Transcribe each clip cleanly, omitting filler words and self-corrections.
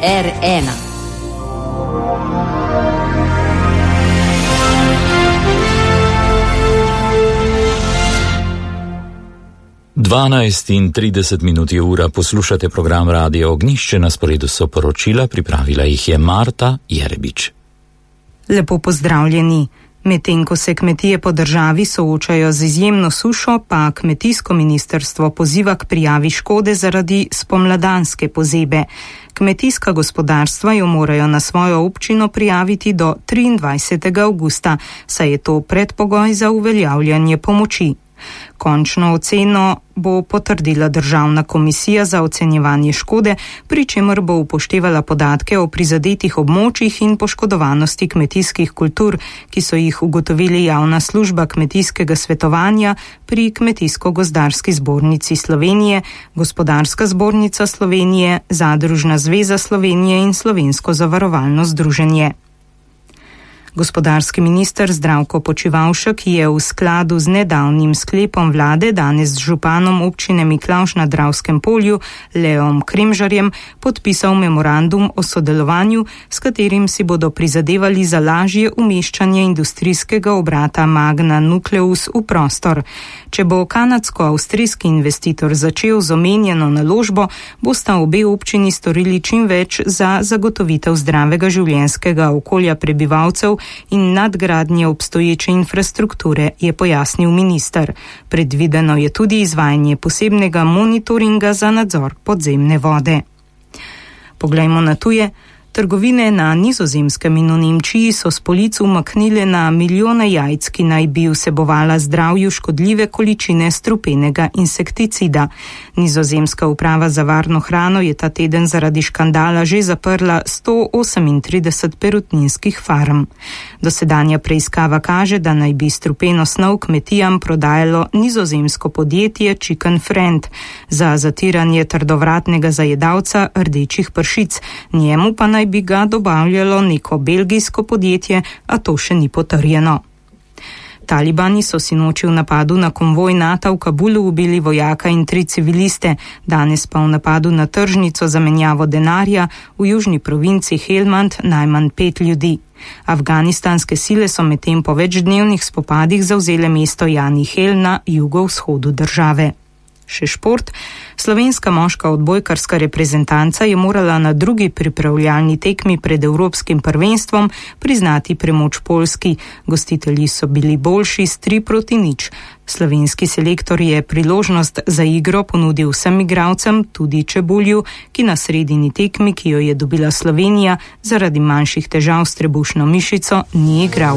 R1. In 30 minut je ura, poslušate program Radio Ognjišče, na sporedu so poročila, pripravila jih je Marta Jerebič. Lepo pozdravljeni. Medtem ko se kmetije po državi soočajo z izjemno sušo, pa kmetijsko ministrstvo poziva k prijavi škode zaradi spomladanske pozebe. Kmetijska gospodarstva jo morajo na svojo občino prijaviti do 23. avgusta, saj je to predpogoj za uveljavljanje pomoči. Končno oceno bo potrdila Državna komisija za ocenjevanje škode, pri čemer bo upoštevala podatke o prizadetih območjih in poškodovanosti kmetijskih kultur, ki so jih ugotovili Javna služba kmetijskega svetovanja pri Kmetijsko-gozdarski zbornici Slovenije, Gospodarska zbornica Slovenije, Zadružna zveza Slovenije in Slovensko zavarovalno združenje. Gospodarski minister Zdravko Počivalšek je v skladu z nedavnim sklepom vlade danes z županom občine Miklavž na Dravskem polju Leom Kremžarjem podpisal memorandum o sodelovanju, s katerim si bodo prizadevali za lažje umeščanje industrijskega obrata Magna Nucleus v prostor. Če bo kanadsko-avstrijski investitor začel z omenjeno naložbo, bosta obe občini storili čim več za zagotovitev zdravega življenjskega okolja prebivalcev in nadgradnje obstoječe infrastrukture, je pojasnil minister. Predvideno je tudi izvajanje posebnega monitoringa za nadzor podzemne vode. Poglejmo na tuje. Trgovine na Nizozemskem in v Nemčiji so s polic umaknile na milijone jajc, ki naj bi vsebovala zdravju škodljive količine strupenega insekticida. Nizozemska uprava za varno hrano je ta teden zaradi škandala že zaprla 138 perutninskih farm. Dosedanja preiskava kaže, da naj bi strupeno snov kmetijam prodajalo nizozemsko podjetje Chicken Friend za zatiranje trdovratnega zajedavca rdečih pršic. Njemu pa naj bi ga dobavljalo neko belgijsko podjetje, a to še ni potrjeno. Talibani so sinoči v napadu na konvoj NATO v Kabulu ubili vojaka in 3 civiliste, danes pa v napadu na tržnico za menjavo denarja v južni provinci Helmand najmanj 5 ljudi. Afganistanske sile so medtem po večdnevnih spopadih zavzele mesto Janihel na jugovzhodu države. Še šport. Slovenska moška odbojkarska reprezentanca je morala na drugi pripravljalni tekmi pred Evropskim prvenstvom priznati premoč Poljski. Gostitelji so bili boljši s 3-0. Slovenski selektor je priložnost za igro ponudil vsem igralcem, tudi Čebulju, ki na sredini tekmi, ki jo je dobila Slovenija, zaradi manjših težav s trebušno mišico ni igral.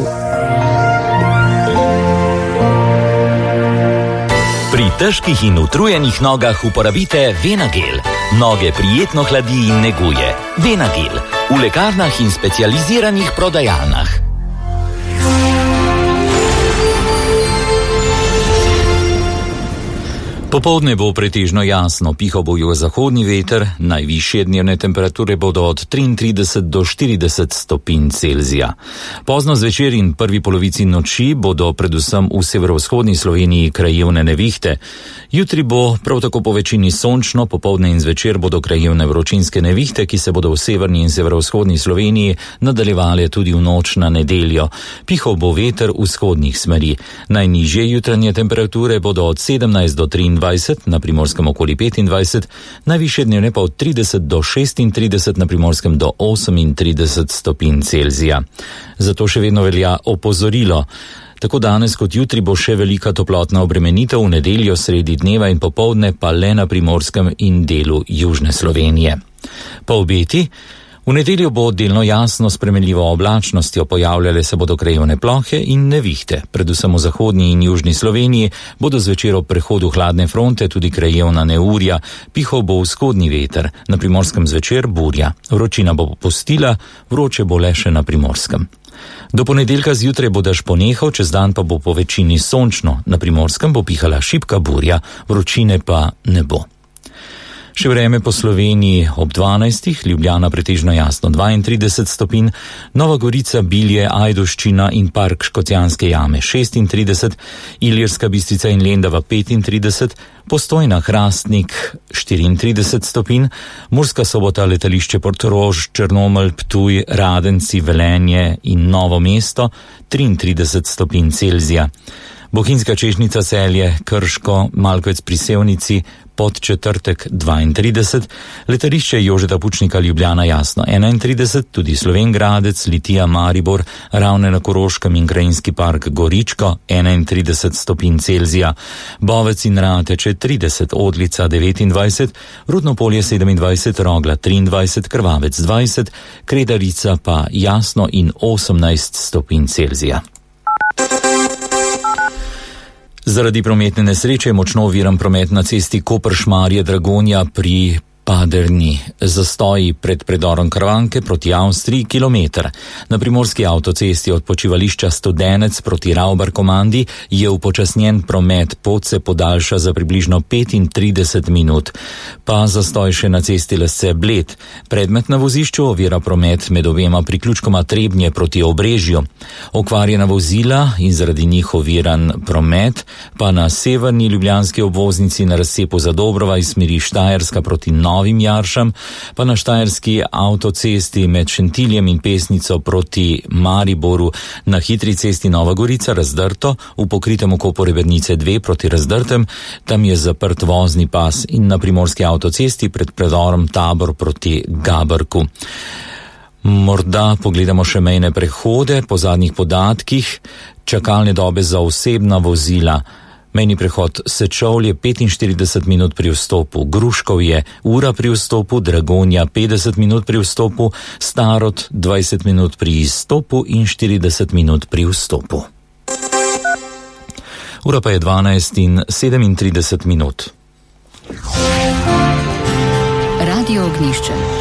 Pri težkih in utrujenih nogah uporabite Venagel. Noge prijetno hladi in neguje. Venagel. V lekarnah in specializiranih prodajalnah. Popoldne bo pretežno jasno, pihal bo jugozahodni veter, najvišje dnevne temperature bodo od 33 do 40 stopinj Celzija. Pozno zvečer in prvi polovici noči bodo predvsem v severovzhodni Sloveniji krajevne nevihte. Jutri bo prav tako po večini sončno, popoldne in zvečer bodo krajevne vročinske nevihte, ki se bodo v severni in severovzhodni Sloveniji nadaljevale tudi v noč na nedeljo. Pihal bo veter vzhodnih smeri. Najnižje jutranje temperature bodo od 17 do 23, na Primorskem okoli 25, najvišje dnevne pa od 30 do 36, na Primorskem do 38 stopinj Celzija. Zato še vedno velja opozorilo. Tako danes kot jutri bo še velika toplotna obremenitev, v nedeljo sredi dneva in popoldne pa le na Primorskem in delu južne Slovenije. Pa obeti. V nedeljo bo delno jasno spremenljivo oblačnostjo, pojavljale se bodo krajevne plohe in nevihte. Predvsem v zahodni in južni Sloveniji bodo zvečer ob prehodu hladne fronte tudi krajevna neurja, pihal bo vzhodni veter, na Primorskem zvečer burja. Vročina bo popustila, vroče bo le še na Primorskem. Do ponedeljka zjutraj bo dež ponehal, čez dan pa bo po večini sončno, na Primorskem bo pihala šibka burja, vročine pa ne bo. Še vreme po Sloveniji ob 12, Ljubljana pretežno jasno 32 stopinj, Nova Gorica, Bilje, Ajdovščina in Park Škocjanske jame 36, Ilirska Bistrica in Lendava 35, Postojna, Hrastnik 34 stopinj, Murska Sobota, letališče Portorož, Črnomelj, Ptuj, Radenci, Velenje in Novo mesto 33 stopinj Celzija. Bohinjska Češnjica, Celje, Krško, Malkovec pri Sevnici, Podčetrtek 32, letališče Jožeta Pučnika, Ljubljana jasno 31, tudi Slovenj Gradec, Litija, Maribor, Ravne na Koroškem in Krajinski park Goričko 31 stopinj Celzija, Bovec in Rateče 30, Odlica 29, Rudno Polje 27, Rogla 23, Krvavec 20, Kredarica pa jasno in 18 stopinj Celzija. Zaradi prometne nesreče je močno oviran promet na cesti Koper-Šmarje-Dragonja pri Paderni. Zastoji pred predorom Krvanke proti Avstriji kilometer. Na primorski avtocesti od počivališča Studenec proti Ravbar-Komandi je upočasnjen promet, pot se podaljša za približno 35 minut. Pa zastoj še na cesti Lesce-Bled. Predmet na vozišču ovira promet med obema priključkoma Trebnje proti Obrežju. Okvarjena vozila in zaradi njih oviran promet pa na severni ljubljanski obvoznici na razcepu Zadobrova iz smeri Štajerska proti Novim Jaršam, pa na štajerski avtocesti med Šentiljem in Pesnico proti Mariboru, na hitri cesti Nova Gorica razdrto, v pokritem okopu Rebernice 2 proti Razdrtem, tam je zaprt vozni pas in na primorski avtocesti pred predorom Tabor proti Gabrku. Morda pogledamo še mejne prehode. Po zadnjih podatkih čakalne dobe za osebna vozila. Mejni prehod Sečovlje 45 minut pri vstopu, Gruškovje ura pri vstopu, Dragonja 50 minut pri vstopu, Starod 20 minut pri izstopu in 40 minut pri vstopu. Ura pa je 12 in 37 minut. Radio Ognjišče.